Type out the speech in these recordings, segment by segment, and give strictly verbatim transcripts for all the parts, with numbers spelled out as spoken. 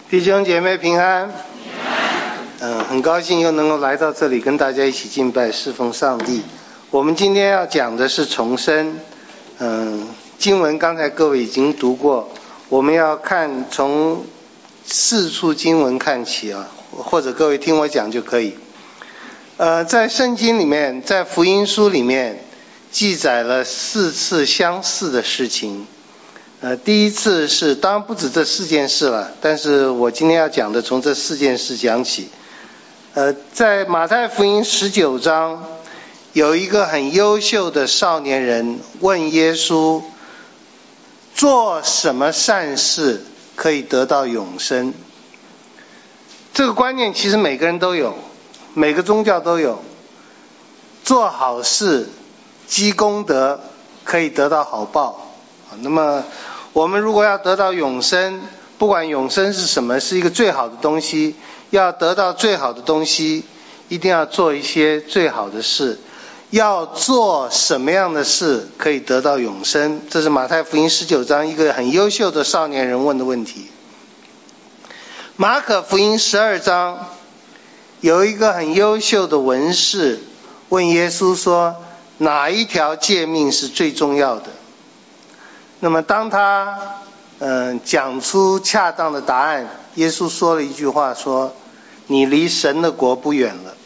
弟兄姐妹平安。嗯，很高兴又能够来到这里跟大家一起敬拜侍奉上帝。我们今天要讲的是重生。嗯，经文刚才各位已经读过，我们要看从四处经文看起啊，或者各位听我讲就可以。呃，在圣经里面，在福音书里面记载了四次相似的事情。呃，第一次是，当然不止这四件事了，但是我今天要讲的从这四件事讲起。呃，在马太福音十九章，有一个很优秀的少年人问耶稣，做什么善事可以得到永生？这个观念其实每个人都有，每个宗教都有。做好事积功德可以得到好报。那么我们如果要得到永生，不管永生是什么，是一个最好的东西，要得到最好的东西，一定要做一些最好的事。要做什么样的事可以得到永生？这是马太福音十九章一个很优秀的少年人问的问题。马可福音十二章有一个很优秀的文士问耶稣说，哪一条诫命是最重要的？那么当他嗯、呃、讲出恰当的答案，耶稣说了一句话，说你离神的国不远了。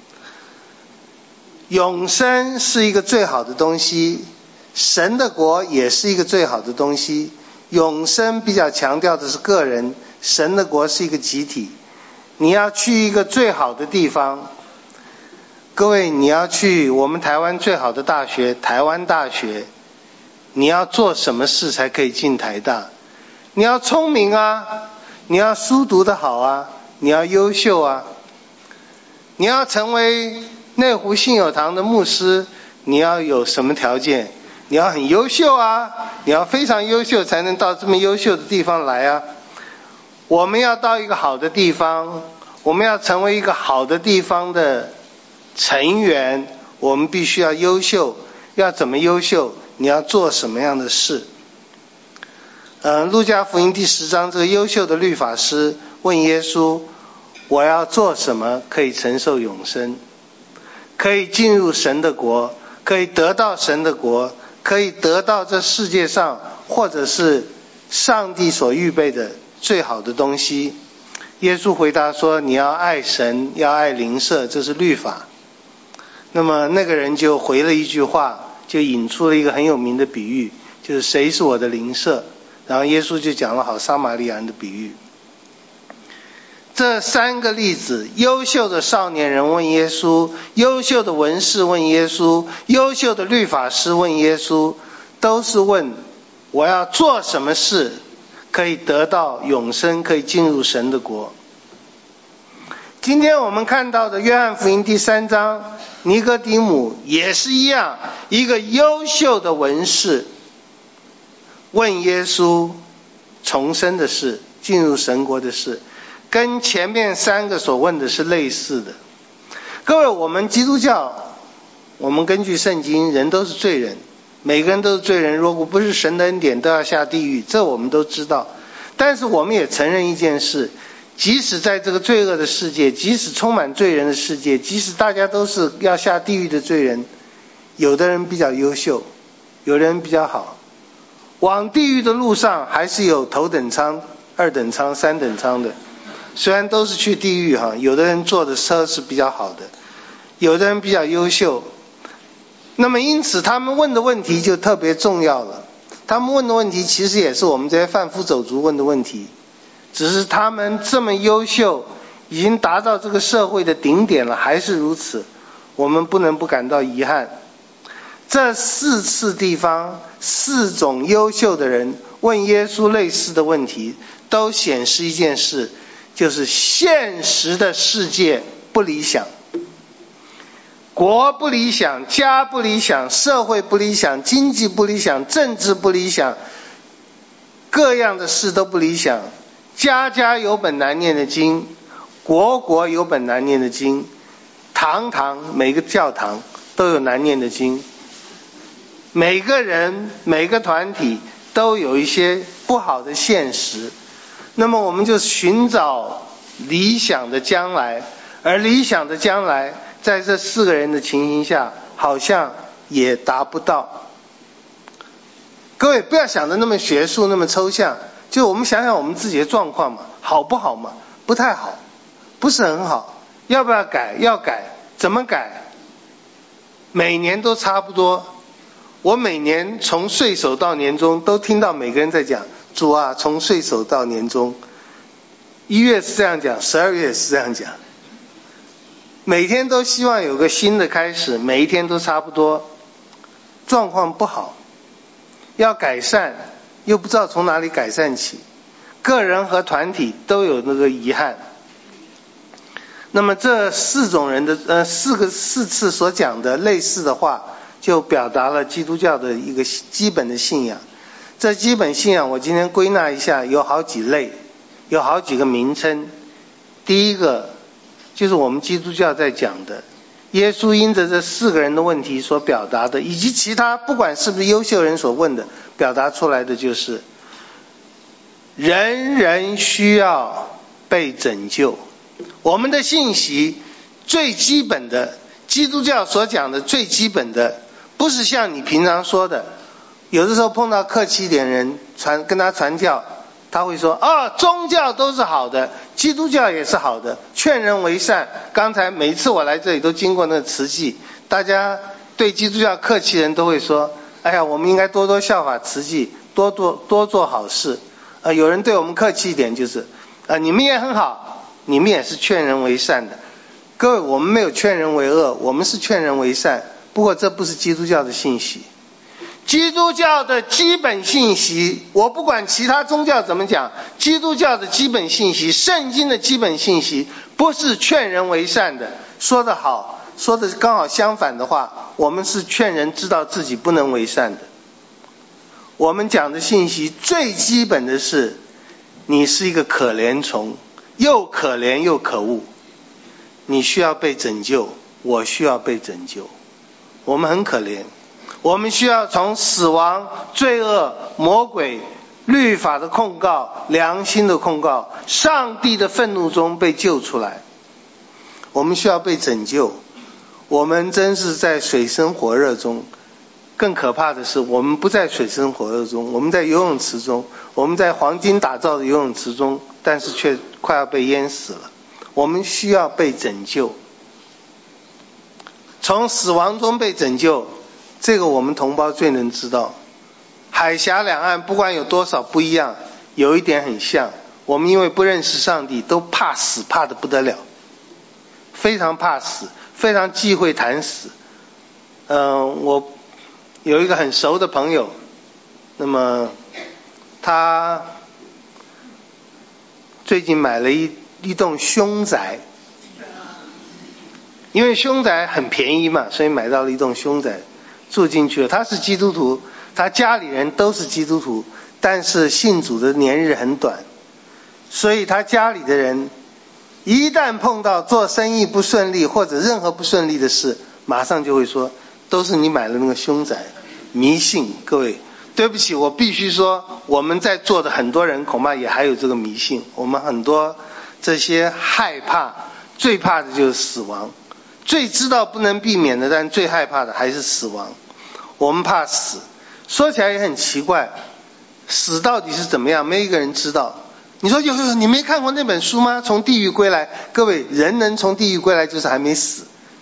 永生是一个最好的东西，神的国也是一个最好的东西。永生比较强调的是个人，神的国是一个集体。你要去一个最好的地方，各位，你要去我们台湾最好的大学，台湾大学，你要做什么事才可以进台大？你要聪明啊，你要书读得好啊，你要优秀啊。你要成为内湖信友堂的牧师，你要有什么条件？你要很优秀啊，你要非常优秀才能到这么优秀的地方来啊。我们要到一个好的地方，我们要成为一个好的地方的成员，我们必须要优秀。要怎么优秀？你要做什么样的事？嗯，路加福音第十章，这个优秀的律法师问耶稣，我要做什么可以承受永生？可以进入神的国，可以得到神的国，可以得到这世界上或者是上帝所预备的最好的东西。耶稣回答说，你要爱神，要爱邻舍，这是律法。那么那个人就回了一句话，就引出了一个很有名的比喻，就是谁是我的邻舍？然后耶稣就讲了好撒玛利亚人的比喻。这三个例子，优秀的少年人问耶稣，优秀的文士问耶稣，优秀的律法师问耶稣，都是问我要做什么事可以得到永生，可以进入神的国。今天我们看到的约翰福音第三章，尼哥底母也是一样，一个优秀的文士问耶稣重生的事，进入神国的事，跟前面三个所问的是类似的。各位，我们基督教，我们根据圣经，人都是罪人，每个人都是罪人，如果不是神的恩典都要下地狱，这我们都知道。但是我们也承认一件事，即使在这个罪恶的世界，即使充满罪人的世界，即使大家都是要下地狱的罪人，有的人比较优秀，有的人比较好。往地狱的路上还是有头等舱、二等舱、三等舱的，虽然都是去地狱哈，有的人坐的车是比较好的，有的人比较优秀。那么因此他们问的问题就特别重要了。他们问的问题其实也是我们这些贩夫走卒问的问题，只是他们这么优秀，已经达到这个社会的顶点了，还是如此，我们不能不感到遗憾。这四次地方，四种优秀的人问耶稣类似的问题，都显示一件事，就是现实的世界不理想，国不理想，家不理想，社会不理想，经济不理想，政治不理想，各样的事都不理想。家家有本难念的经，国国有本难念的经，堂堂每个教堂都有难念的经，每个人每个团体都有一些不好的现实， 那么我们就寻找理想的将来，而理想的将来在这四个人的情形下好像也达不到。各位不要想的那么学术那么抽象，就我们想想我们自己的状况嘛，好不好嘛？不太好，不是很好，要不要改？要改，怎么改？每年都差不多。我每年从岁首到年终都听到每个人在讲，主啊，从岁首到年终，一月是这样讲，十二月是这样讲，每天都希望有个新的开始，每一天都差不多，状况不好，要改善又不知道从哪里改善起，个人和团体都有那个遗憾。那么这四种人的呃四个四次所讲的类似的话，就表达了基督教的一个基本的信仰。这基本信仰我今天归纳一下，有好几类，有好几个名称。第一个就是我们基督教在讲的，耶稣因着这四个人的问题所表达的，以及其他不管是不是优秀人所问的，表达出来的就是人人需要被拯救。我们的信息最基本的，基督教所讲的最基本的，不是像你平常说的，有的时候碰到客气一点人传跟他传教，他会说哦，宗教都是好的，基督教也是好的，劝人为善。刚才每一次我来这里都经过那个慈济，大家对基督教客气人都会说，哎呀，我们应该多多效法慈济，多做多做好事。呃，有人对我们客气一点，就是呃，你们也很好，你们也是劝人为善的。各位，我们没有劝人为恶，我们是劝人为善，不过这不是基督教的信息。基督教的基本信息，我不管其他宗教怎么讲，基督教的基本信息，圣经的基本信息，不是劝人为善的。说得好，说的刚好相反的话，我们是劝人知道自己不能为善的。我们讲的信息最基本的是，你是一个可怜虫，又可怜又可恶，你需要被拯救，我需要被拯救。我们很可怜，我们需要从死亡、罪恶、魔鬼、律法的控告、良心的控告、上帝的愤怒中被救出来。我们需要被拯救。我们真是在水深火热中，更可怕的是我们不在水深火热中，我们在游泳池中，我们在黄金打造的游泳池中，但是却快要被淹死了。我们需要被拯救，从死亡中被拯救，这个我们同胞最能知道。海峡两岸不管有多少不一样，有一点很像，我们因为不认识上帝，都怕死，怕得不得了，非常怕死，非常忌讳谈死。嗯、呃，我有一个很熟的朋友，那么他最近买了一一栋凶宅，因为凶宅很便宜嘛，所以买到了一栋凶宅，住进去了。他是基督徒，他家里人都是基督徒，但是信主的年日很短，所以他家里的人一旦碰到做生意不顺利或者任何不顺利的事，马上就会说都是你买了那个凶宅。迷信。各位对不起，我必须说我们在座的很多人恐怕也还有这个迷信。我们很多这些害怕，最怕的就是死亡，最知道不能避免的，但最害怕的还是死亡。我们怕死，说起来也很奇怪，死到底是怎么样，没一个人知道。你说有有你没看过那本书吗？从地狱归来。各位，人能从地狱归来就是还没死，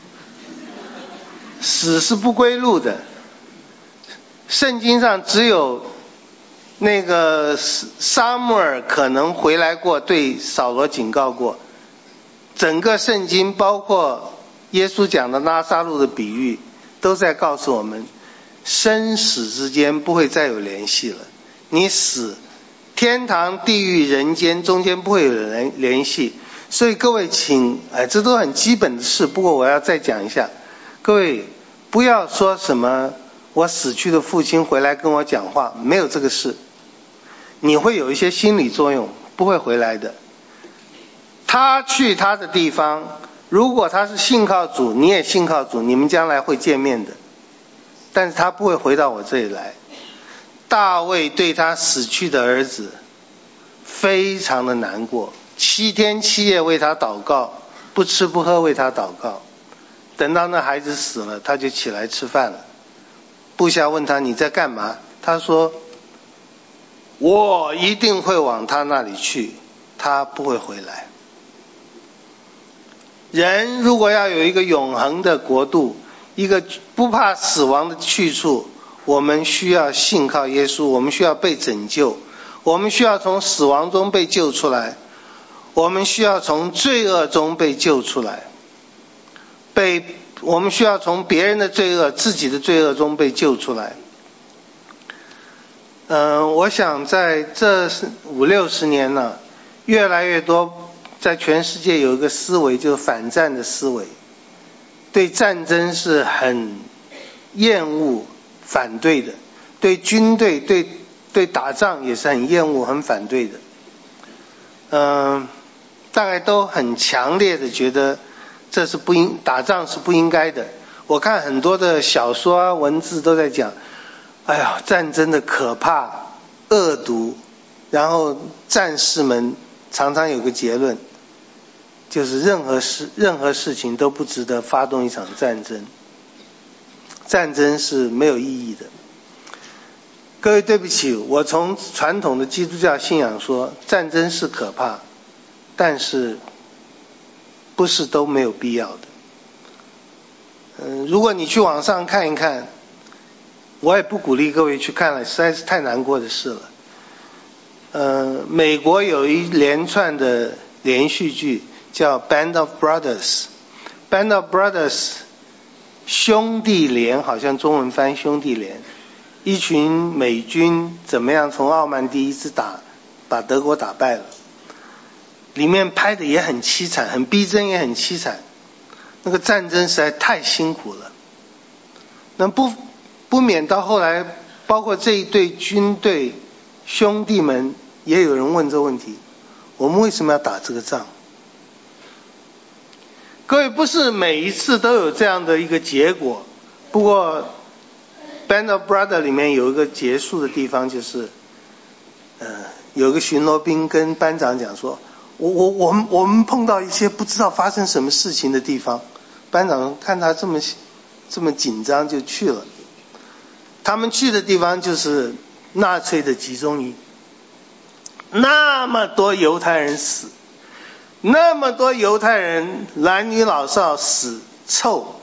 死是不归路的。圣经上只有那个撒母耳可能回来过，对扫罗警告过。整个圣经包括耶稣讲的拉撒路的比喻，都在告诉我们生死之间不会再有联系了。你死，天堂地狱人间中间不会有人联系。所以各位请，哎，这都很基本的事，不过我要再讲一下。各位不要说什么我死去的父亲回来跟我讲话，没有这个事。你会有一些心理作用，不会回来的。他去他的地方，如果他是信靠主，你也信靠主，你们将来会见面的，但是他不会回到我这里来。大卫对他死去的儿子非常的难过，七天七夜为他祷告，不吃不喝为他祷告。等到那孩子死了，他就起来吃饭了。部下问他你在干嘛？他说我一定会往他那里去，他不会回来。人如果要有一个永恒的国度，一个不怕死亡的去处，我们需要信靠耶稣，我们需要被拯救，我们需要从死亡中被救出来，我们需要从罪恶中被救出来，被我们需要从别人的罪恶、自己的罪恶中被救出来。嗯、呃，我想在这五六十年了，越来越多在全世界有一个思维，就是反战的思维，对战争是很厌恶、反对的，对军队、对对打仗也是很厌恶、很反对的。嗯、呃，大概都很强烈的觉得这是不应打仗是不应该的。我看很多的小说啊、文字都在讲，哎呀，战争的可怕、恶毒，然后战士们常常有个结论，就是任何事任何事情都不值得发动一场战争，战争是没有意义的。各位对不起，我从传统的基督教信仰说，战争是可怕，但是不是都没有必要的。嗯，如果你去网上看一看，我也不鼓励各位去看了，实在是太难过的事了。呃，美国有一连串的连续剧叫 Band of Brothers，Band of Brothers 兄弟连，好像中文翻兄弟连，一群美军怎么样从奥曼第一次打把德国打败了，里面拍的也很凄惨，很逼真也很凄惨，那个战争实在太辛苦了。那不不免到后来，包括这一对军队兄弟们也有人问这个问题，我们为什么要打这个仗？各位，不是每一次都有这样的一个结果，不过 Band of Brothers 里面有一个结束的地方，就是呃，有个巡逻兵跟班长讲说，我我我们我们碰到一些不知道发生什么事情的地方，班长看他这么这么紧张就去了。他们去的地方就是纳粹的集中营，那么多犹太人死，那么多犹太人男女老少死臭。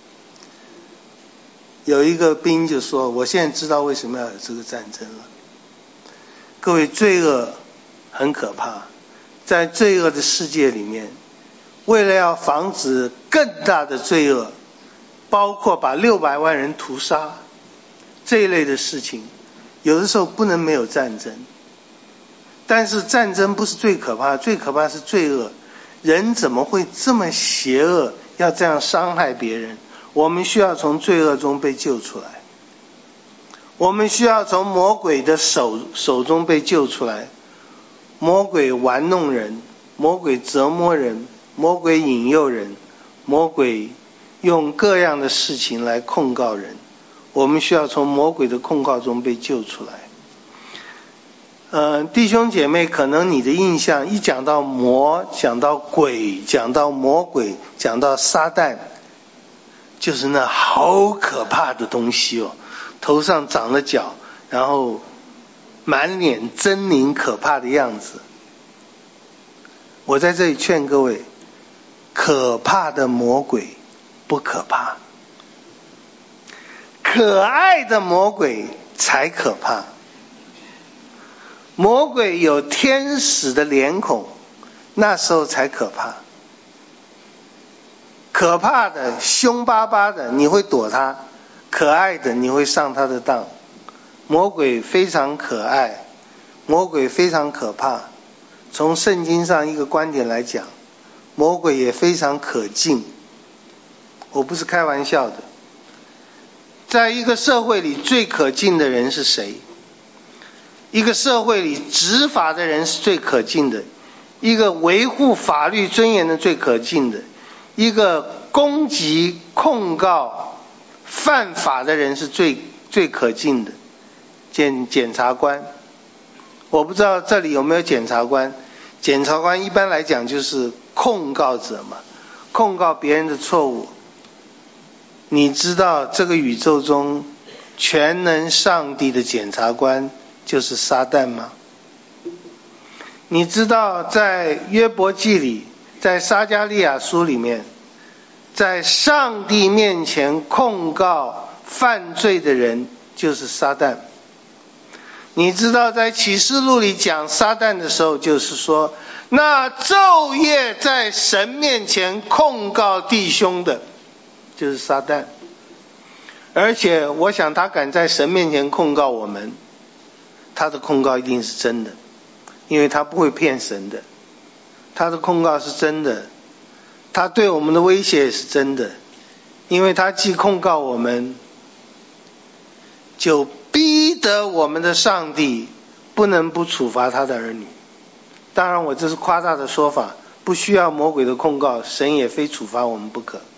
有一个兵就说，我现在知道为什么要有这个战争了。各位，罪恶很可怕，在罪恶的世界里面，为了要防止更大的罪恶，包括把六百万人屠杀这一类的事情，有的时候不能没有战争。但是战争不是最可怕，最可怕是罪恶。人怎么会这么邪恶，要这样伤害别人？我们需要从罪恶中被救出来，我们需要从魔鬼的手手中被救出来。魔鬼玩弄人，魔鬼折磨人，魔鬼引诱人，魔鬼用各样的事情来控告人，我们需要从魔鬼的控告中被救出来。呃，弟兄姐妹，可能你的印象一讲到魔，讲到鬼，讲到魔鬼，讲到撒旦，就是那好可怕的东西哦，头上长了角，然后满脸狰狞可怕的样子。我在这里劝各位，可怕的魔鬼不可怕，可爱的魔鬼才可怕。魔鬼有天使的脸孔，那时候才可怕。可怕的凶巴巴的你会躲他，可爱的你会上他的当。魔鬼非常可爱，魔鬼非常可怕。从圣经上一个观点来讲，魔鬼也非常可敬，我不是开玩笑的。在一个社会里最可敬的人是谁？一个社会里执法的人是最可敬的，一个维护法律尊严的最可敬的，一个攻击控告犯法的人是最最可敬的。检检察官， 我不知道这里有没有检察官，检察官一般来讲就是控告者嘛，控告别人的错误。你知道这个宇宙中全能上帝的检察官就是撒旦吗？你知道在约伯记里，在撒迦利亚书里面，在上帝面前控告犯罪的人就是撒旦。你知道在启示录里讲撒旦的时候，就是说那昼夜在神面前控告弟兄的就是撒旦。而且我想他敢在神面前控告我们，他的控告一定是真的，因为他不会骗神的，他的控告是真的，他对我们的威胁也是真的，因为他既控告我们，就逼得我们的上帝不能不处罚他的儿女。当然我这是夸大的说法，不需要魔鬼的控告，神也非处罚我们不可。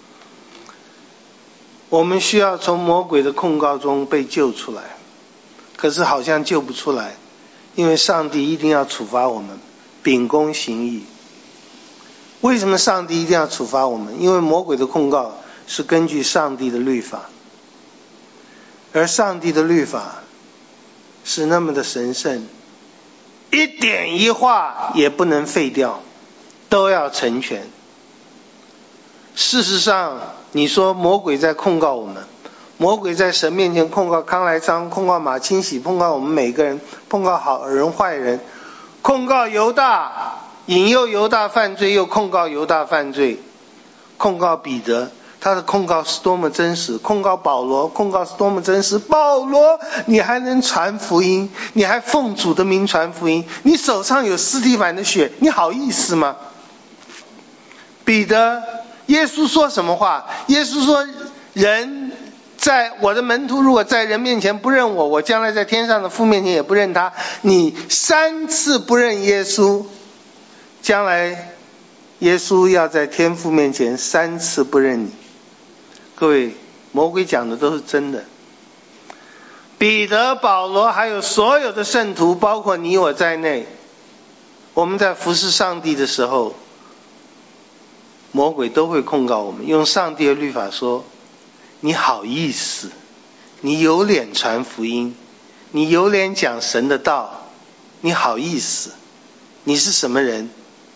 我们需要从魔鬼的控告中被救出来，可是好像救不出来，因为上帝一定要处罚我们，秉公行义。为什么上帝一定要处罚我们？因为魔鬼的控告是根据上帝的律法，而上帝的律法是那么的神圣，一点一画也不能废掉，都要成全。事实上你说魔鬼在控告我们，魔鬼在神面前控告康来昌，控告马清喜，控告我们每个人，控告好人坏人，控告犹大，引诱犹大犯罪，又控告犹大犯罪，控告彼得，他的控告是多么真实，控告保罗，控告是多么真实。保罗，你还能传福音，你还奉主的名传福音，你手上有司提反的血，你好意思吗？彼得，耶稣说什么话？耶稣说，人在我的门徒如果在人面前不认我，我将来在天上的父面前也不认他。你三次不认耶稣，将来耶稣要在天父面前三次不认你。各位，魔鬼讲的都是真的。彼得、保罗还有所有的圣徒，包括你我在内，我们在服侍上帝的时候，魔鬼都会控告我们，用上帝的律法说，你好意思，你有脸传福音，你有脸讲神的道，你好意思，你是什么人？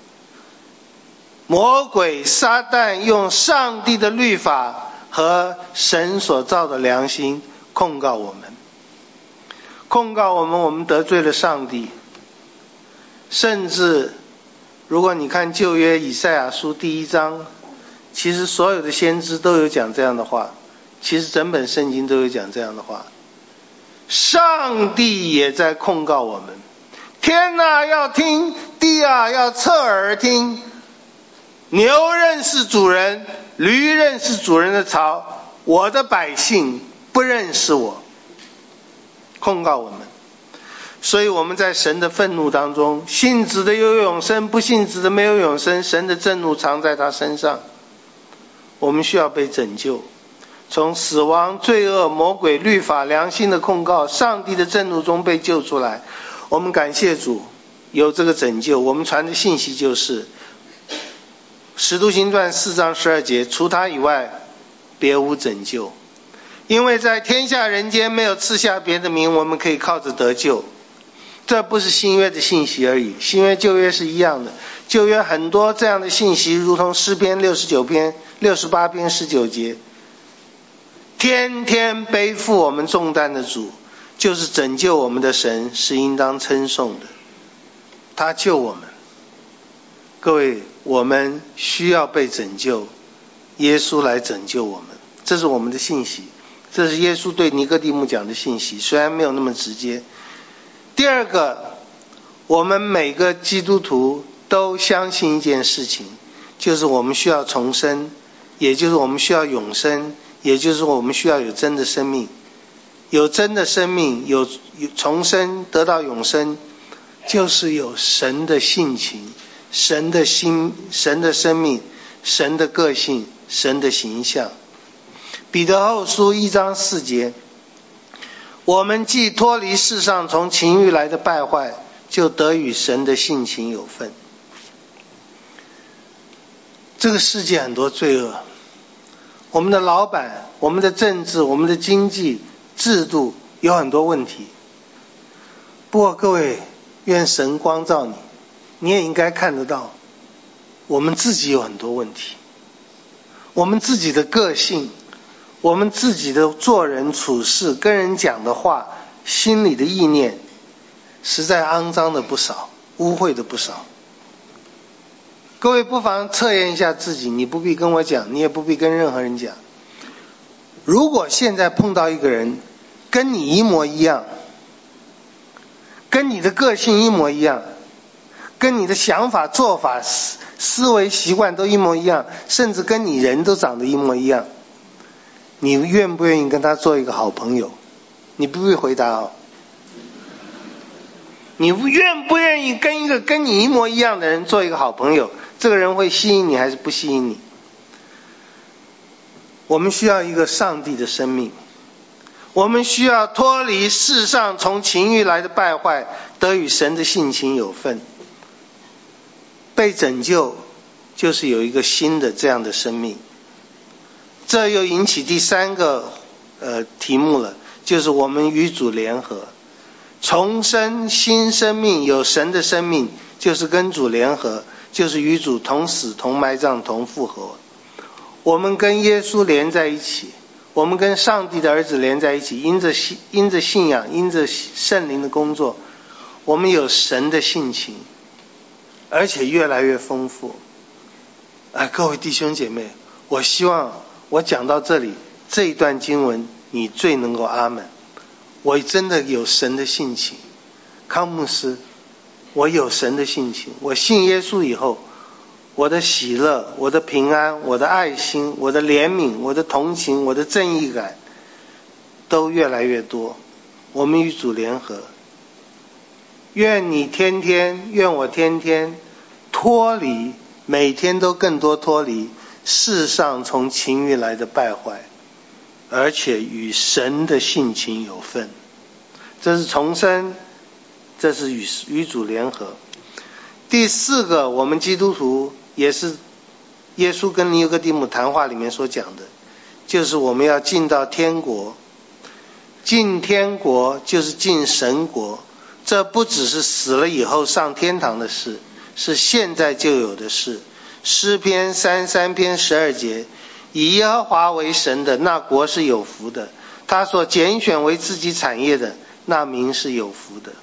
魔鬼撒旦用上帝的律法和神所造的良心控告我们，控告我们我们得罪了上帝。甚至如果你看旧约以赛亚书第一章，其实所有的先知都有讲这样的话，其实整本圣经都有讲这样的话。上帝也在控告我们，天啊要听，地啊要侧耳听。牛认识主人，驴认识主人的槽，我的百姓不认识我，控告我们。所以我们在神的愤怒当中，信子的有永生，不信子的没有永生，神的震怒藏在他身上。我们需要被拯救，从死亡、罪恶、魔鬼、律法、良心的控告、上帝的震怒中被救出来。我们感谢主有这个拯救。我们传的信息就是使徒行传四章十二节，除他以外别无拯救，因为在天下人间没有赐下别的名，我们可以靠着得救。这不是新约的信息而已，新约旧约是一样的。旧约很多这样的信息，如同诗篇六十九篇六十八篇十九节，天天背负我们重担的主，就是拯救我们的神，是应当称颂的。他救我们。各位，我们需要被拯救，耶稣来拯救我们，这是我们的信息，这是耶稣对尼哥底母讲的信息，虽然没有那么直接。第二个，我们每个基督徒都相信一件事情，就是我们需要重生，也就是我们需要永生，也就是我们需要有真的生命。有真的生命，有重生，得到永生，就是有神的性情，神的心，神的生命，神的个性，神的形象。彼得后书一章四节，我们既脱离世上从情欲来的败坏， 就得与神的性情有份。这个世界很多罪恶，我们的老板、我们的政治、我们的经济制度有很多问题。不过各位，愿神光照你，你也应该看得到，我们自己有很多问题，我们自己的个性，我们自己的做人处事、跟人讲的话、心里的意念，实在肮脏的不少，污秽的不少。各位不妨测验一下自己，你不必跟我讲，你也不必跟任何人讲。如果现在碰到一个人跟你一模一样，跟你的个性一模一样，跟你的想法、做法、思思维习惯都一模一样，甚至跟你人都长得一模一样，你愿不愿意跟他做一个好朋友？你不必回答哦。你愿不愿意跟一个跟你一模一样的人做一个好朋友？这个人会吸引你还是不吸引你？我们需要一个上帝的生命，我们需要脱离世上从情欲来的败坏，得与神的性情有份。被拯救就是有一个新的这样的生命。这又引起第三个呃题目了，就是我们与主联合。重生新生命，有神的生命，就是跟主联合，就是与主同死同埋葬同复活。我们跟耶稣连在一起，我们跟上帝的儿子连在一起，因着信因着信仰，因着圣灵的工作，我们有神的性情，而且越来越丰富。哎，各位弟兄姐妹，我希望我讲到这里，这一段经文你最能够阿们。我真的有神的性情，康牧师，我有神的性情。我信耶稣以后，我的喜乐、我的平安、我的爱心、我的怜悯、我的同情、我的正义感都越来越多。我们与主联合，愿你天天，愿我天天脱离，每天都更多脱离世上从情欲来的败坏，而且与神的性情有份。这是重生，这是与与主联合。第四个，我们基督徒也是耶稣跟尼哥底母谈话里面所讲的，就是我们要进到天国。进天国就是进神国，这不只是死了以后上天堂的事，是现在就有的事。诗篇三十三篇十二节，以耶和华为神的，那国是有福的；他所拣选为自己产业的，那民是有福的。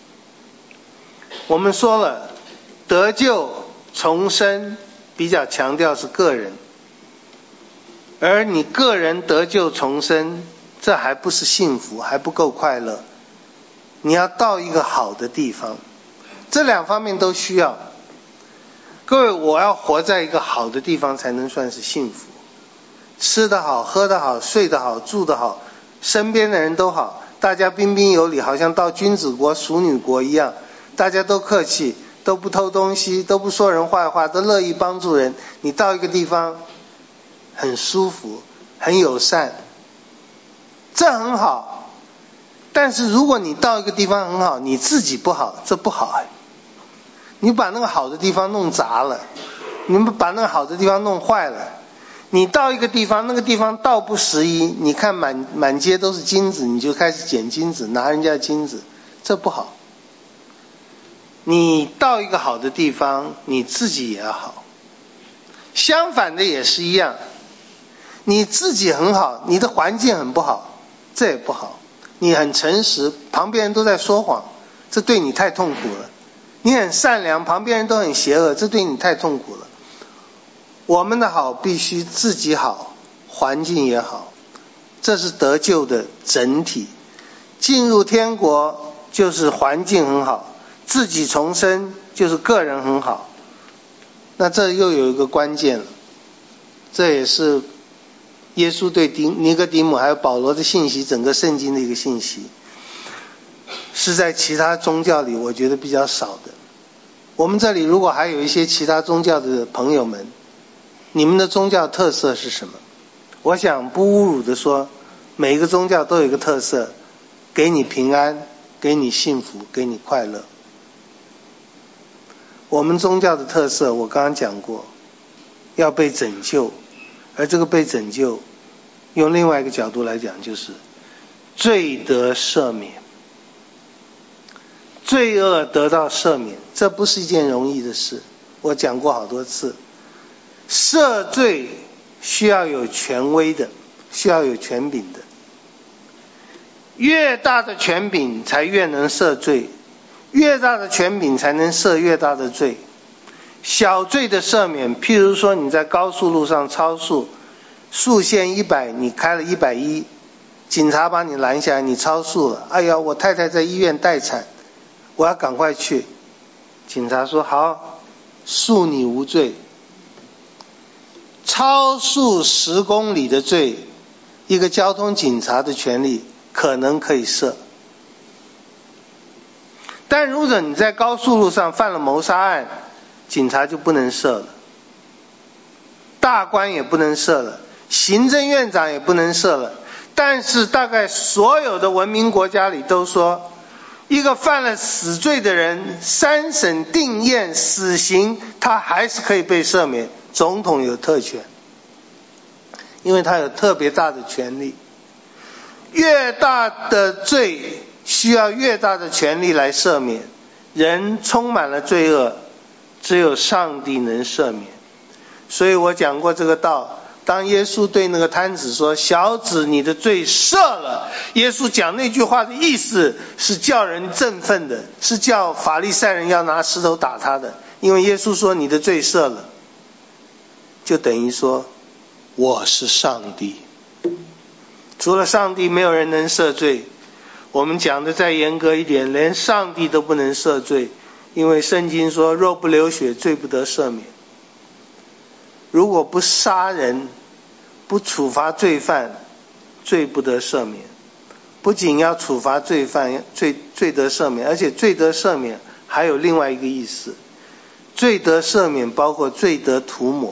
我们说了，得救重生比较强调是个人，而你个人得救重生，这还不是幸福，还不够快乐。你要到一个好的地方，这两方面都需要。各位，我要活在一个好的地方才能算是幸福。吃得好，喝得好，睡得好，住得好，身边的人都好，大家彬彬有礼，好像到君子国淑女国一样，大家都客气，都不偷东西，都不说人坏话，都乐意帮助人。你到一个地方很舒服，很友善，这很好。但是如果你到一个地方很好，你自己不好，这不好哎。你把那个好的地方弄砸了，你们把那个好的地方弄坏了。你到一个地方，那个地方道不拾遗，你看满满街都是金子，你就开始捡金子，拿人家的金子，这不好。你到一个好的地方，你自己也要好。相反的也是一样，你自己很好，你的环境很不好，这也不好。你很诚实，旁边人都在说谎，这对你太痛苦了。你很善良，旁边人都很邪恶，这对你太痛苦了。我们的好必须自己好，环境也好，这是得救的整体。进入天国就是环境很好，自己重生就是个人很好。那这又有一个关键了，这也是耶稣对尼哥底母还有保罗的信息，整个圣经的一个信息，是在其他宗教里我觉得比较少的。我们这里如果还有一些其他宗教的朋友们，你们的宗教特色是什么？我想不侮辱的说，每一个宗教都有一个特色，给你平安，给你幸福，给你快乐。 我们宗教的特色我刚刚讲过，要被拯救，而这个被拯救用另外一个角度来讲就是罪得赦免，罪恶得到赦免，这不是一件容易的事，我讲过好多次。赦罪需要有权威的，需要有权柄的，越大的权柄才越能赦罪，越大的权柄才能赦越大的罪。小罪的赦免，譬如说你在高速路上超速，速限一百，你开了一百一，警察把你拦下来，你超速了，哎呀，我太太在医院待产，我要赶快去。警察说好，恕你无罪。超速十公里的罪，一个交通警察的权利可能可以赦，但如果你在高速路上犯了谋杀案，警察就不能赦了，大官也不能赦了，行政院长也不能赦了。但是大概所有的文明国家里都说，一个犯了死罪的人，三审定验死刑，他还是可以被赦免，总统有特权，因为他有特别大的权利。越大的罪需要越大的权利来赦免，人充满了罪恶，只有上帝能赦免。所以我讲过这个道，当耶稣对那个摊子说小子你的罪赦了，耶稣讲那句话的意思是叫人振奋的，是叫法利赛人要拿石头打他的，因为耶稣说你的罪赦了，就等于说我是上帝，除了上帝没有人能赦罪。我们讲的再严格一点，连上帝都不能赦罪，因为圣经说若不流血罪不得赦免。如果不杀人，不处罚罪犯，罪不得赦免。不仅要处罚罪犯，罪罪得赦免，而且罪得赦免还有另外一个意思，罪得赦免包括罪得涂抹。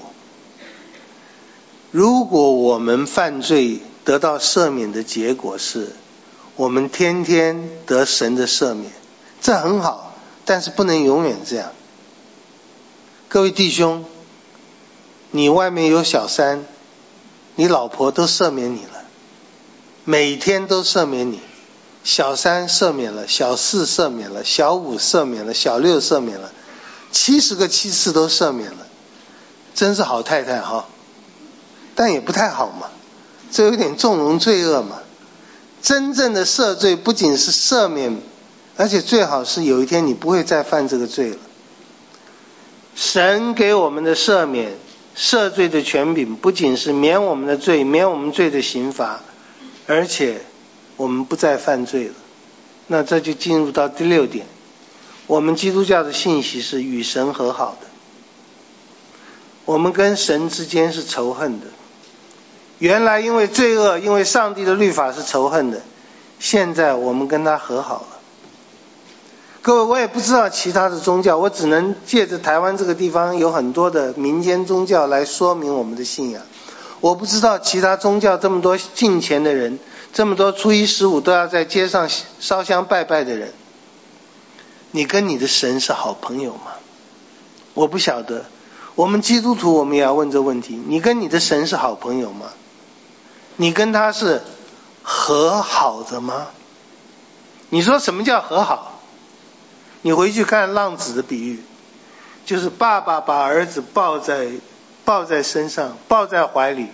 如果我们犯罪得到赦免的结果是我们天天得神的赦免，这很好，但是不能永远这样。各位弟兄，你外面有小三，你老婆都赦免你了，每天都赦免你，小三赦免了，小四赦免了，小五赦免了，小六赦免了，七十个七次都赦免了，真是好太太哈，但也不太好嘛，这有点纵容罪恶嘛。真正的赦罪不仅是赦免，而且最好是有一天你不会再犯这个罪了。神给我们的赦免赦罪的权柄不仅是免我们的罪，免我们罪的刑罚，而且我们不再犯罪了。那这就进入到第六点，我们基督教的信息是与神和好的。我们跟神之间是仇恨的，原来因为罪恶，因为上帝的律法是仇恨的，现在我们跟他和好了。各位，我也不知道其他的宗教，我只能借着台湾这个地方有很多的民间宗教来说明我们的信仰。我不知道其他宗教这么多敬虔的人，这么多初一十五都要在街上烧香拜拜的人，你跟你的神是好朋友吗？我不晓得。我们基督徒我们也要问这问题，你跟你的神是好朋友吗？你跟他是和好的吗？你说什么叫和好？你回去看浪子的比喻，就是爸爸把儿子抱在抱在身上，抱在怀里，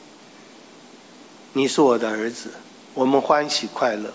你是我的儿子，我们欢喜快乐。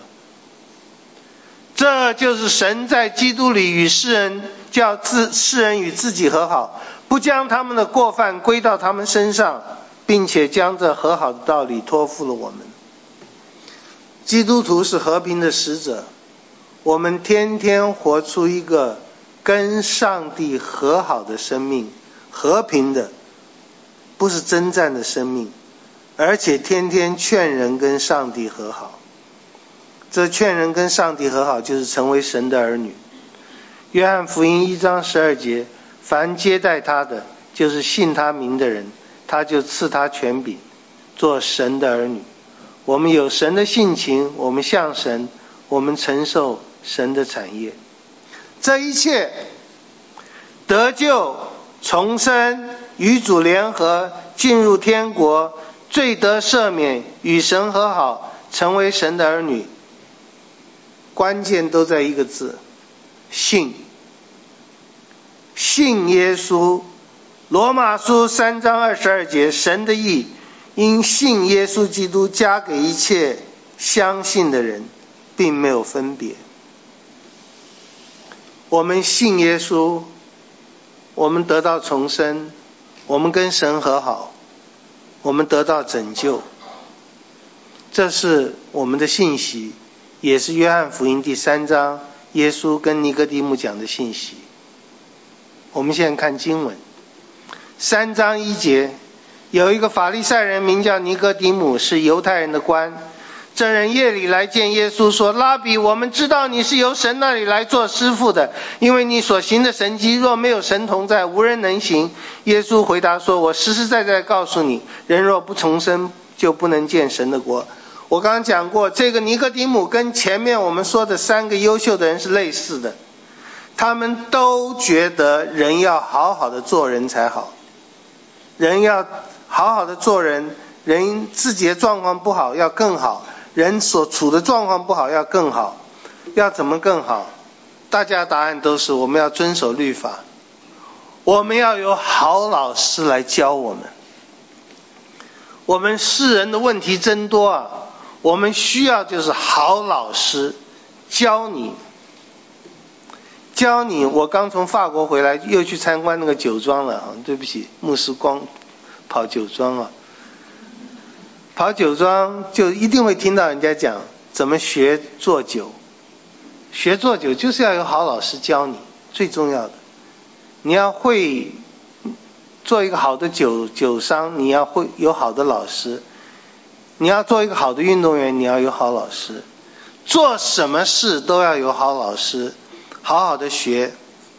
这就是神在基督里与世人，叫自世人与自己和好，不将他们的过犯归到他们身上，并且将这和好的道理托付了我们。基督徒是和平的使者，我们天天活出一个跟上帝和好的生命，和平的，不是征战的生命，而且天天劝人跟上帝和好。这劝人跟上帝和好就是成为神的儿女。约翰福音一章十二节，凡接待他的，就是信他名的人，他就赐他权柄，做神的儿女。我们有神的性情，我们像神，我们承受神的产业。这一切得救、重生、与主联合、进入天国、罪得赦免、与神和好、成为神的儿女。关键都在一个字：信。信耶稣。罗马书三章二十二节，神的义因信耶稣基督加给一切相信的人，并没有分别。我们信耶稣，我们得到重生，我们跟神和好，我们得到拯救。这是我们的信息，也是约翰福音第三章耶稣跟尼哥底母讲的信息。我们现在看经文，三章一节，有一个法利赛人名叫尼哥底母，是犹太人的官。这人夜里来见耶稣，说：拉比，我们知道你是由神那里来做师傅的，因为你所行的神迹，若没有神同在，无人能行。耶稣回答说：我实实在在告诉你，人若不重生，就不能见神的国。我刚刚讲过，这个尼哥底母跟前面我们说的三个优秀的人是类似的，他们都觉得人要好好的做人才好，人要好好的做人，人自己的状况不好要更好，人所处的状况不好要更好。要怎么更好？大家答案都是我们要遵守律法，我们要有好老师来教我们。我们世人的问题真多啊，我们需要就是好老师教你教你。我刚从法国回来，又去参观那个酒庄了啊，对不起，牧师光跑酒庄啊。跑酒庄就一定会听到人家讲怎么学做酒，学做酒就是要有好老师教你，最重要的。你要会做一个好的酒酒商，你要会有好的老师。你要做一个好的运动员，你要有好老师。做什么事都要有好老师，好好的学。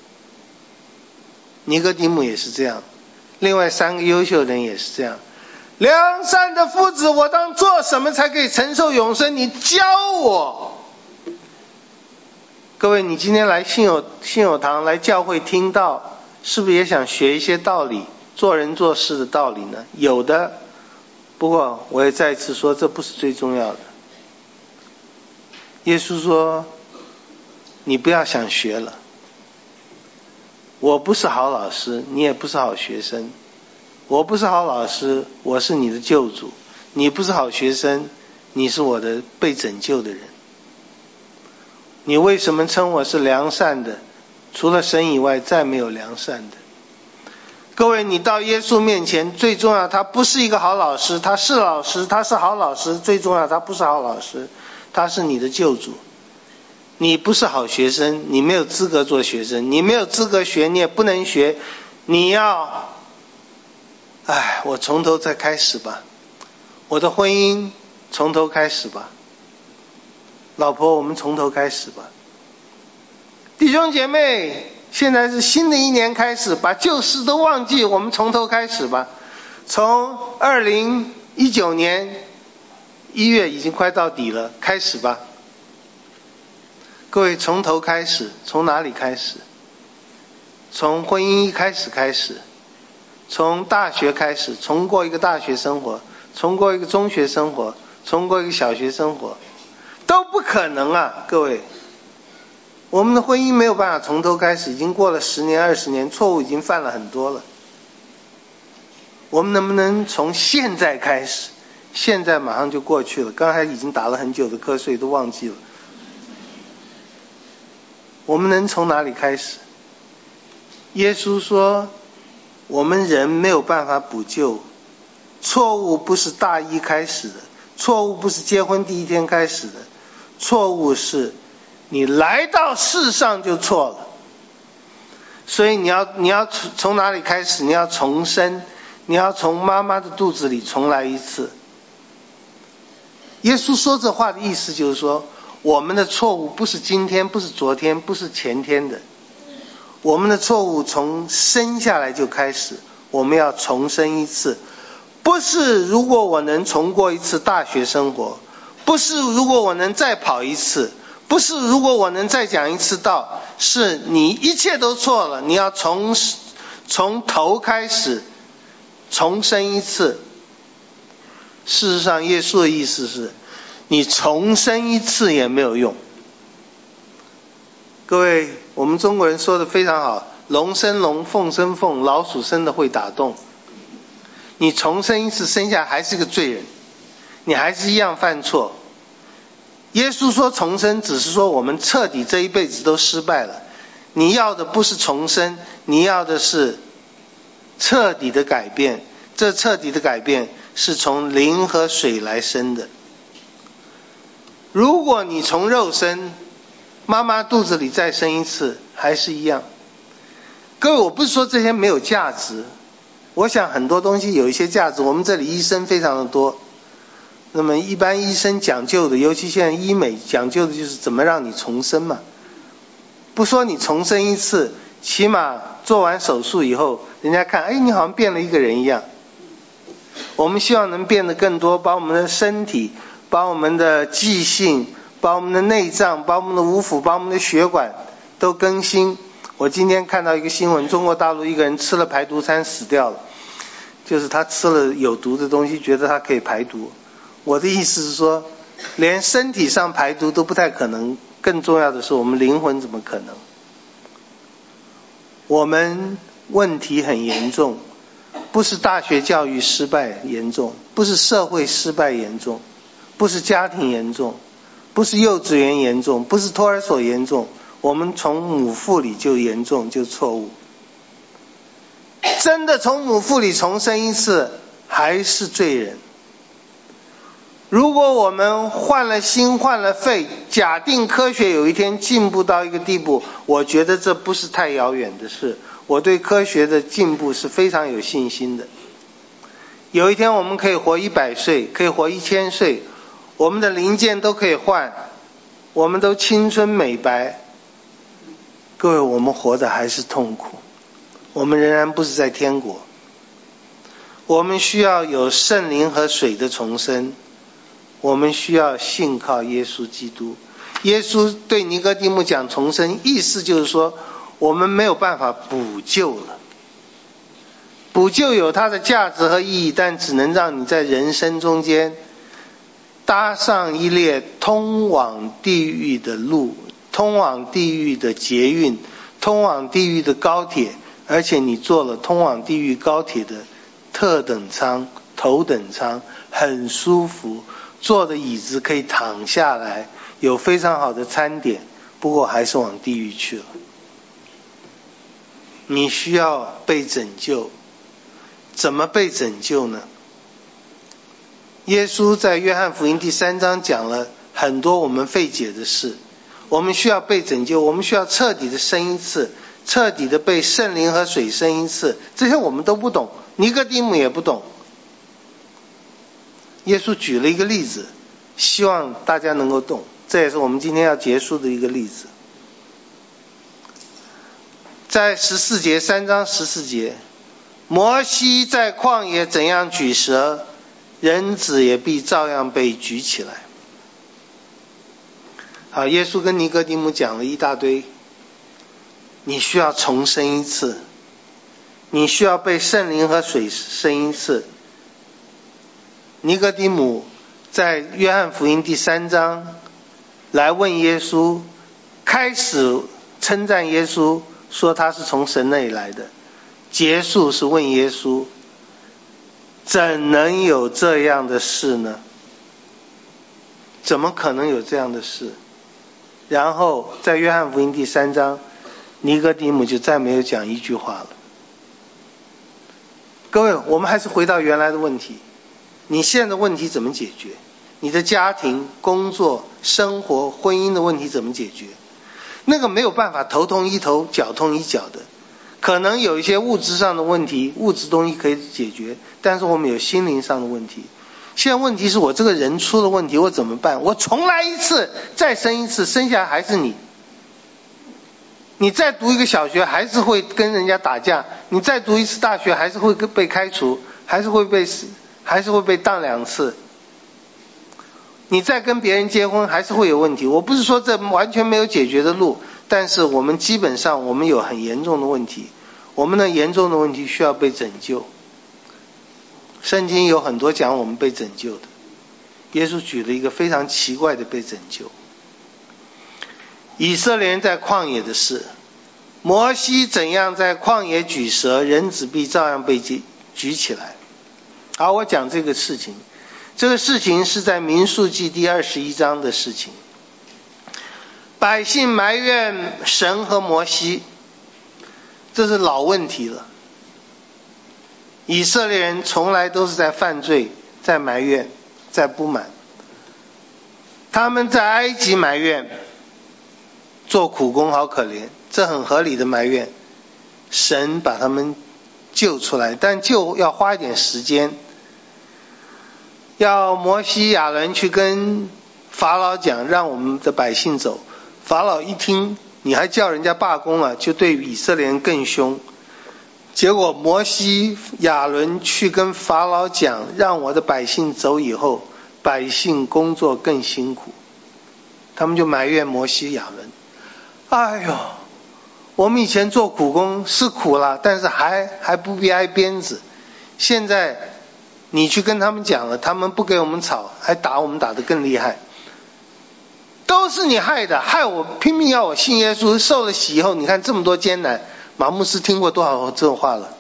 尼哥底母也是这样，另外三个优秀人也是这样。良善的夫子，我当做什么才可以承受永生？你教我。各位，你今天来信友信友堂来教会听道，是不是也想学一些道理，做人做事的道理呢？有的，不过我也再次说，这不是最重要的。耶稣说，你不要想学了，我不是好老师，你也不是好学生。我不是好老师，我是你的救主。你不是好学生，你是我的被拯救的人。你为什么称我是良善的？除了神以外，再没有良善的。各位，你到耶稣面前，最重要，他不是一个好老师，他是老师，他是好老师。最重要，他不是好老师，他是你的救主。你不是好学生，你没有资格做学生，你没有资格学，你也不能学。你要哎，我从头再开始吧，我的婚姻从头开始吧，老婆，我们从头开始吧。弟兄姐妹，现在是新的一年开始，把旧事都忘记，我们从头开始吧。从二零一九年一月已经快到底了，开始吧。各位，从头开始，从哪里开始？从婚姻一开始开始，从大学开始，重过一个大学生活，重过一个中学生活，重过一个小学生活，都不可能啊！各位，我们的婚姻没有办法从头开始，已经过了十年二十年，错误已经犯了很多了。我们能不能从现在开始？现在马上就过去了，刚才已经打了很久的瞌睡，都忘记了。我们能从哪里开始？耶稣说，我们人没有办法补救，错误不是大一开始的，错误不是结婚第一天开始的，错误是你来到世上就错了。所以你要你要从哪里开始？你要重生，你要从妈妈的肚子里重来一次。耶稣说这话的意思就是说，我们的错误不是今天，不是昨天，不是前天的，我们的错误从生下来就开始，我们要重生一次。不是如果我能重过一次大学生活，不是如果我能再跑一次， 不是如果我能再讲一次道，是你一切都错了，你要从从头开始重生一次。事实上耶稣的意思是你重生一次也没有用。各位，我们中国人说的非常好，龙生龙，凤生凤，老鼠生的会打洞。你重生一次，生下还是个罪人，你还是一样犯错。耶稣说重生，只是说我们彻底这一辈子都失败了。你要的不是重生，你要的是彻底的改变。这彻底的改变是从灵和水来生的。如果你从肉生，妈妈肚子里再生一次还是一样。各位，我不是说这些没有价值，我想很多东西有一些价值。我们这里医生非常的多，那么一般医生讲究的，尤其现在医美讲究的就是怎么让你重生嘛。不说你重生一次，起码做完手术以后，人家看，哎，你好像变了一个人一样。我们希望能变得更多，把我们的身体，把我们的记性，把我们的内脏，把我们的五腑，把我们的血管都更新。我今天看到一个新闻，中国大陆一个人吃了排毒餐死掉了，就是他吃了有毒的东西，觉得他可以排毒。我的意思是说，连身体上排毒都不太可能，更重要的是我们灵魂怎么可能？我们问题很严重，不是大学教育失败严重，不是社会失败严重，不是家庭严重，不是幼稚园严重，不是托儿所严重，我们从母腹里就严重，就错误。真的从母腹里重生一次还是罪人。如果我们换了心换了肺，假定科学有一天进步到一个地步，我觉得这不是太遥远的事，我对科学的进步是非常有信心的。有一天我们可以活一百岁，可以活一千岁，我们的零件都可以换，我们都青春美白。各位，我们活的还是痛苦，我们仍然不是在天国。我们需要有圣灵和水的重生，我们需要信靠耶稣基督。耶稣对尼哥底母讲重生，意思就是说我们没有办法补救了。补救有它的价值和意义，但只能让你在人生中间搭上一列通往地狱的路，通往地狱的捷运，通往地狱的高铁，而且你坐了通往地狱高铁的特等舱、头等舱，很舒服，坐的椅子可以躺下来，有非常好的餐点，不过还是往地狱去了。你需要被拯救，怎么被拯救呢？耶稣在约翰福音第三章讲了很多我们费解的事。我们需要被拯救，我们需要彻底的生一次，彻底的被圣灵和水生一次，这些我们都不懂，尼哥底母也不懂。耶稣举了一个例子，希望大家能够懂，这也是我们今天要结束的一个例子。在十四节，三章十四节，摩西在旷野怎样举蛇，人子也必照样被举起来。好，耶稣跟尼哥底母讲了一大堆，你需要重生一次，你需要被圣灵和水生一次。尼哥底母在约翰福音第三章来问耶稣，开始称赞耶稣，说他是从神那里来的，结束是问耶稣，怎能有这样的事呢？怎么可能有这样的事？然后在约翰福音第三章，尼哥底母就再没有讲一句话了。各位，我们还是回到原来的问题，你现在的问题怎么解决？你的家庭、工作、生活、婚姻的问题怎么解决？那个没有办法头痛医头，脚痛医脚的。可能有一些物质上的问题，物质东西可以解决，但是我们有心灵上的问题。现在问题是我这个人出了问题，我怎么办？我重来一次，再生一次，生下来还是你。你再读一个小学还是会跟人家打架，你再读一次大学还是会被开除，还是会被还是会被当两次。 你再跟别人结婚还是会有问题。我不是说这完全没有解决的路，但是我们基本上我们有很严重的问题，我们的严重的问题需要被拯救。圣经有很多讲我们被拯救的，耶稣举了一个非常奇怪的被拯救。以色列人在旷野的事，摩西怎样在旷野举蛇，人子必照样被举起来。好，我讲这个事情，这个事情是在民数记第二十一章的事情。百姓埋怨神和摩西，这是老问题了。以色列人从来都是在犯罪，在埋怨，在不满。他们在埃及埋怨，做苦工好可怜，这很合理的埋怨。神把他们救出来，但救要花一点时间。要摩西亚伦去跟法老讲，让我们的百姓走。法老一听，你还叫人家罢工了，就对以色列人更凶。结果摩西亚伦去跟法老讲，让我的百姓走以后，百姓工作更辛苦，他们就埋怨摩西亚伦。哎呦，我们以前做苦工是苦了，但是还还不必挨鞭子。现在你去跟他们讲了，他们不给我们草，还打我们打得更厉害。都是你害的，害我拼命要我信耶稣，受了洗以后，你看这么多艰难。马牧师听过多少这种话了？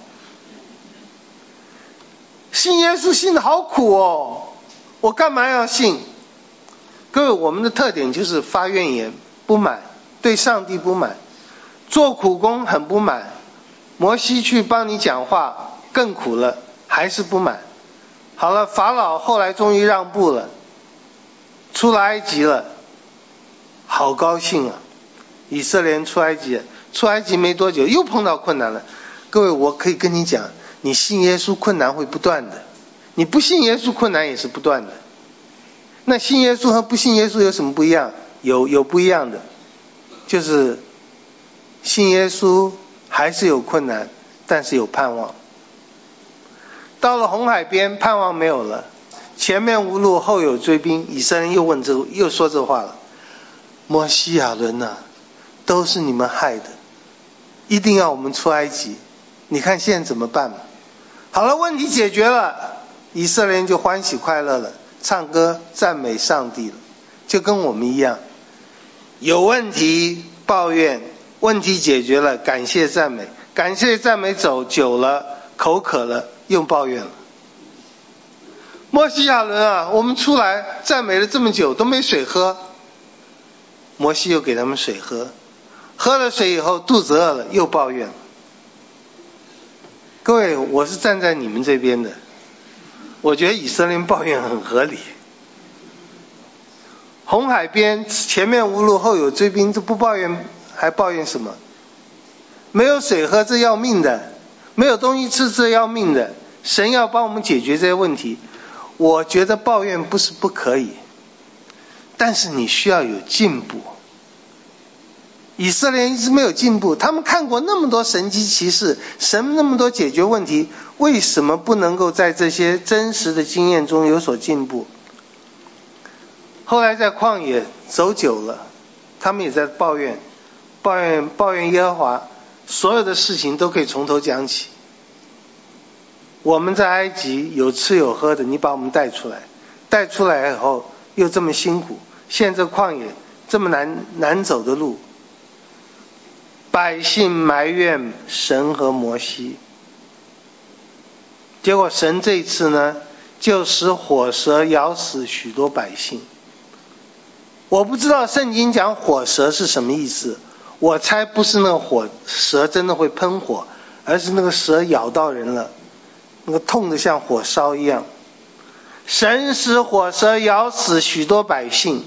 信耶稣信得好苦哦，我干嘛要信？各位，我们的特点就是发怨言，不满，对上帝不满，做苦工很不满。摩西去帮你讲话更苦了，还是不满。好了，法老后来终于让步了，出了埃及了，好高兴啊！以色列人出埃及了，出埃及没多久又碰到困难了。各位，我可以跟你讲，你信耶稣困难会不断的，你不信耶稣困难也是不断的。那信耶稣和不信耶稣有什么不一样？有有不一样的，就是信耶稣还是有困难，但是有盼望。到了红海边，盼望没有了，前面无路，后有追兵。以色列人又问这又说这话了：摩西亚伦啊，都是你们害的，一定要我们出埃及，你看现在怎么办？好了，问题解决了，以色列人就欢喜快乐了，唱歌赞美上帝了，就跟我们一样，有问题抱怨，问题解决了感谢赞美，感谢赞美走久了，口渴了又抱怨了。摩西亚伦啊，我们出来赞美了这么久都没水喝，摩西又给他们水喝，喝了水以后肚子饿了又抱怨了。各位，我是站在你们这边的，我觉得以色列人抱怨很合理。红海边前面无路后有追兵，这不抱怨还抱怨什么？没有水喝这要命的，没有东西吃这要命的，神要帮我们解决这些问题。我觉得抱怨不是不可以，但是你需要有进步。以色列人一直没有进步，他们看过那么多神迹奇事，神那么多解决问题，为什么不能够在这些真实的经验中有所进步？后来在旷野走久了，他们也在抱怨，抱怨抱怨耶和华，所有的事情都可以从头讲起。我们在埃及有吃有喝的，你把我们带出来，带出来以后又这么辛苦，现在这旷野这么难难走的路，百姓埋怨神和摩西，结果神这一次呢，就使火蛇咬死许多百姓。我不知道圣经讲火蛇是什么意思，我猜不是那个火蛇真的会喷火，而是那个蛇咬到人了，那个痛得像火烧一样。神使火蛇咬死许多百姓，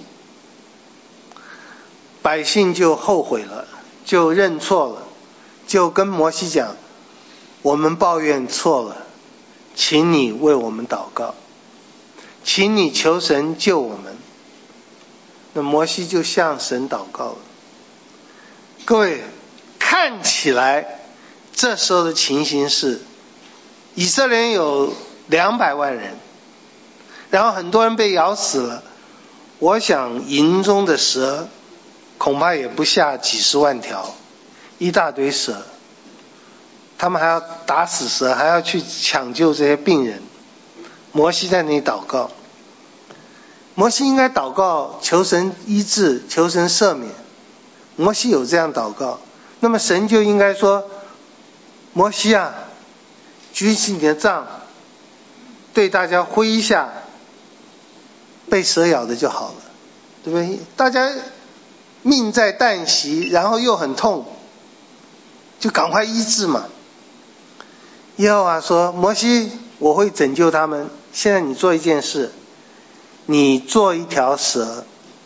百姓就后悔了，就认错了，就跟摩西讲，我们抱怨错了，请你为我们祷告，请你求神救我们。那摩西就向神祷告了。各位，看起来这时候的情形是，以色列人有两百万人，然后很多人被咬死了， 我想营中的蛇恐怕也不下几十万条，一大堆蛇，他们还要打死蛇，还要去抢救这些病人。摩西在那里祷告，摩西应该祷告求神医治，求神赦免。摩西有这样祷告，那么神就应该说，摩西啊，举起你的杖，对大家挥一下，被蛇咬的就好了，对不对？大家命在旦夕，然后又很痛，就赶快医治嘛。耶和华说，摩西，我会拯救他们，现在你做一件事，你做一条蛇，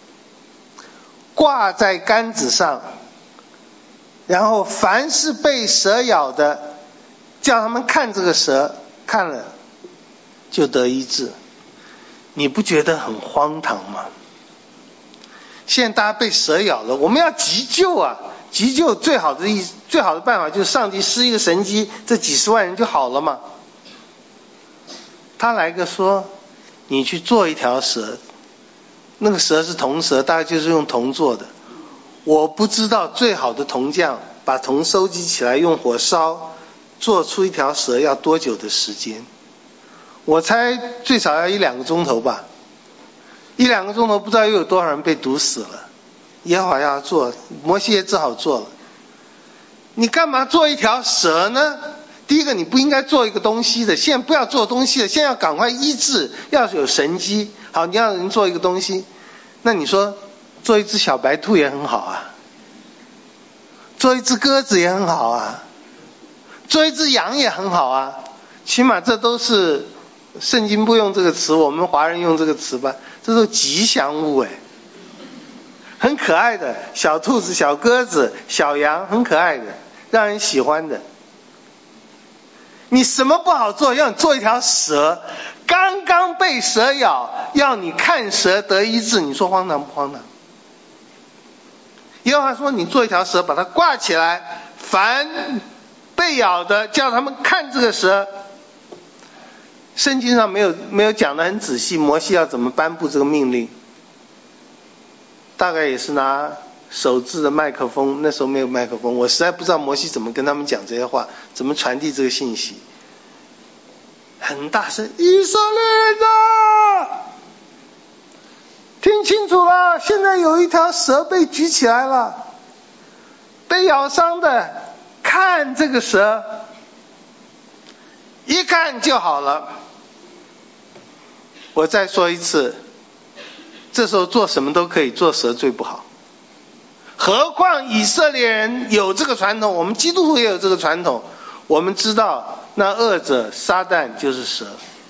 挂在杆子上，然后凡是被蛇咬的，叫他们看这个蛇，看了就得医治。你不觉得很荒唐吗？现在大家被蛇咬了，我们要急救啊！急救最好的意最好的办法就是上帝施一个神迹，这几十万人就好了嘛。他来个说，你去做一条蛇，那个蛇是铜蛇，大概就是用铜做的。我不知道最好的铜匠把铜收集起来，用火烧，做出一条蛇要多久的时间？我猜最少要一两个钟头吧。一两个钟头不知道又有多少人被毒死了。耶和华要做，摩西也只好做了。你干嘛做一条蛇呢？第一个，你不应该做一个东西的，现在不要做东西了，现在要赶快医治，要有神迹。好，你要人做一个东西，那你说做一只小白兔也很好啊，做一只鸽子也很好啊，做一只羊也很好啊，起码这都是圣经不用这个词，我们华人用这个词吧，这都吉祥物哎，很可爱的小兔子、小鸽子、小羊，很可爱的，让人喜欢的。你什么不好做？要你做一条蛇，刚刚被蛇咬，要你看蛇得医治，你说荒唐不荒唐？耶和华说，你做一条蛇，把它挂起来，凡被咬的，叫他们看这个蛇。圣经上没有没有讲得很仔细，摩西要怎么颁布这个命令？大概也是拿手制的麦克风，那时候没有麦克风，我实在不知道摩西怎么跟他们讲这些话，怎么传递这个信息。很大声，以色列人啊，听清楚了，现在有一条蛇被举起来了，被咬伤的，看这个蛇，一看就好了。我再说一次，这时候做什么都可以，做蛇最不好。何况以色列人有这个传统，我们基督徒也有这个传统。我们知道那恶者撒旦就是蛇。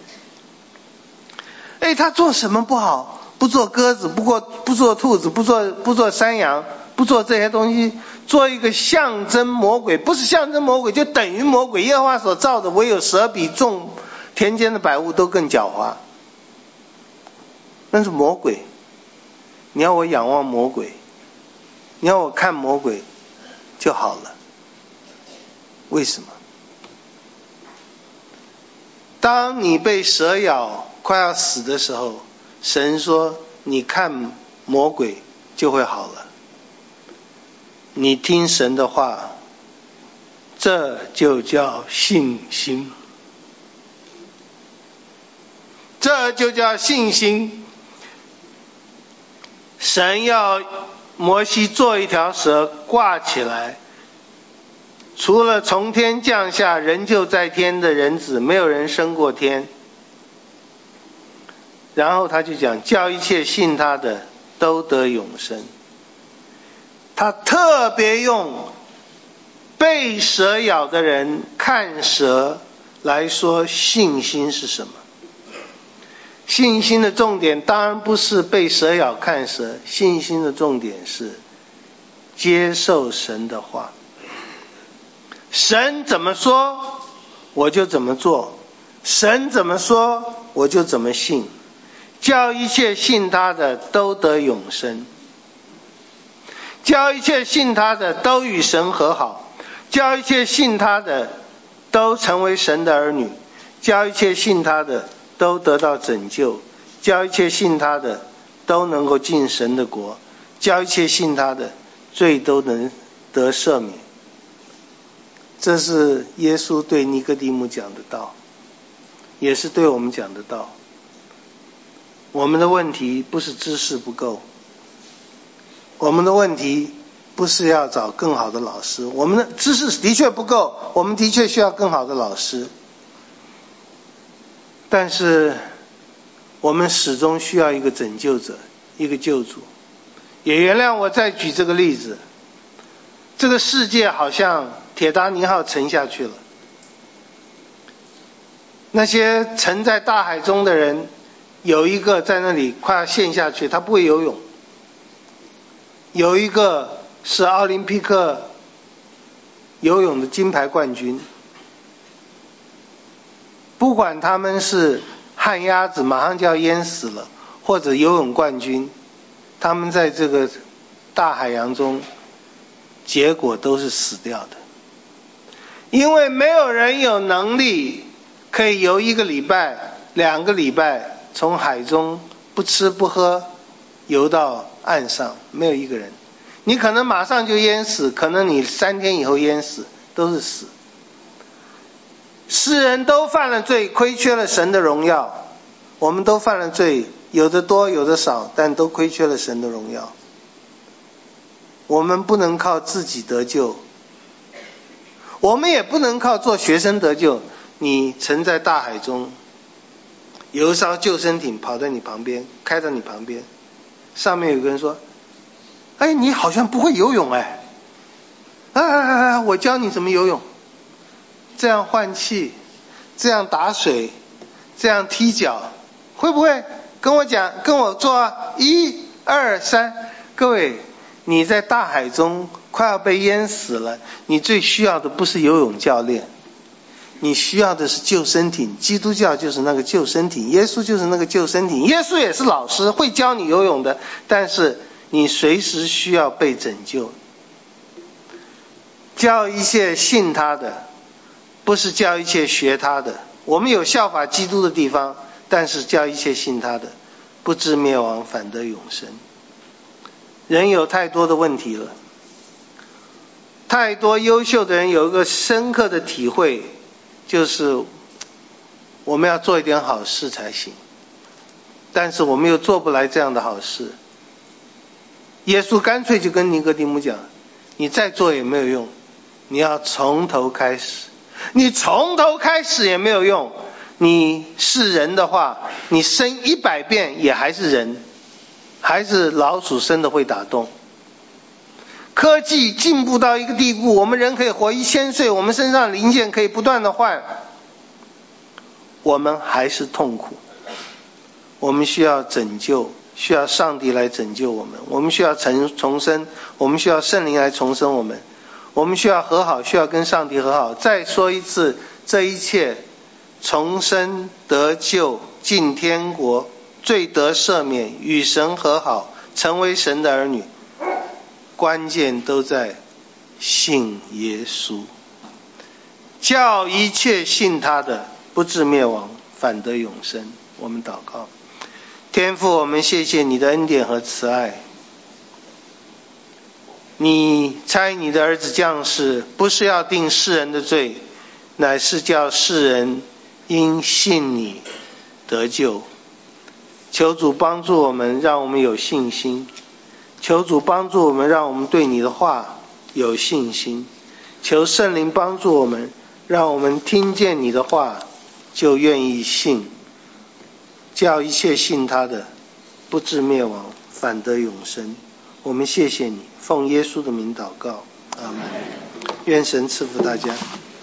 哎，他做什么不好？不做鸽子，不过不做兔子，不做不做山羊，不做这些东西，做一个象征魔鬼，不是象征魔鬼就等于魔鬼。耶和华所造的唯有蛇比众田间的百物都更狡猾。那是魔鬼。你要我仰望魔鬼，你要我看魔鬼就好了。为什么？当你被蛇咬快要死的时候，神说你看魔鬼就会好了。你听神的话，这就叫信心，这就叫信心。神要摩西做一条蛇挂起来，除了从天降下人就在天的人子，没有人升过天。然后他就讲，叫一切信他的都得永生。他特别用被蛇咬的人看蛇来说信心是什么。信心的重点当然不是被蛇咬看蛇，信心的重点是接受神的话。神怎么说我就怎么做，神怎么说我就怎么信，叫一切信他的都得永生，叫一切信他的都与神和好，叫一切信他的都成为神的儿女，叫一切信他的都得到拯救，叫一切信他的都能够进神的国，叫一切信他的罪都能得赦免。这是耶稣对尼哥底母讲的道，也是对我们讲的道。我们的问题不是知识不够，我们的问题不是要找更好的老师，我们的知识的确不够，我们的确需要更好的老师，但是我们始终需要一个拯救者，一个救主。也原谅我再举这个例子，这个世界好像铁达尼号沉下去了，那些沉在大海中的人，有一个在那里快要陷下去，他不会游泳，有一个是奥林匹克游泳的金牌冠军，不管他们是旱鸭子马上就要淹死了，或者游泳冠军，他们在这个大海洋中结果都是死掉的。因为没有人有能力可以游一个礼拜两个礼拜从海中不吃不喝游到岸上，没有一个人。你可能马上就淹死，可能你三天以后淹死，都是死。世人都犯了罪，亏缺了神的荣耀。我们都犯了罪，有的多有的少，但都亏缺了神的荣耀。我们不能靠自己得救，我们也不能靠做学生得救。你沉在大海中，有一艘救生艇跑在你旁边，开到你旁边，上面有个人说，哎，你好像不会游泳哎，哎哎哎，我教你怎么游泳。这样换气，这样打水，这样踢脚，会不会？跟我讲，跟我做啊，一二三。各位，你在大海中快要被淹死了，你最需要的不是游泳教练，你需要的是救生艇。基督教就是那个救生艇，耶稣就是那个救生艇。耶稣也是老师，会教你游泳的，但是你随时需要被拯救。叫一切信他的，不是叫一切学他的。我们有效法基督的地方，但是叫一切信他的，不至灭亡，反得永生。人有太多的问题了，太多优秀的人有一个深刻的体会，就是我们要做一点好事才行，但是我们又做不来这样的好事。耶稣干脆就跟尼哥底母讲，你再做也没有用，你要从头开始。你从头开始也没有用，你是人的话，你生一百遍也还是人，还是老鼠生的会打洞。科技进步到一个地步，我们人可以活一千岁，我们身上零件可以不断的换，我们还是痛苦。我们需要拯救，需要上帝来拯救我们，我们需要重重生，我们需要圣灵来重生我们，我们需要和好，需要跟上帝和好。再说一次，这一切重生得救进天国，罪得赦免，与神和好，成为神的儿女，关键都在信耶稣。叫一切信他的不至灭亡，反得永生。我们祷告。天父，我们谢谢你的恩典和慈爱，你差你的儿子降世，不是要定世人的罪，乃是叫世人因信你得救。求主帮助我们，让我们有信心。求主帮助我们，让我们对你的话有信心。求圣灵帮助我们，让我们听见你的话就愿意信。叫一切信他的不至灭亡，反得永生。我们谢谢你，奉耶稣的名祷告，阿们。愿神赐福大家。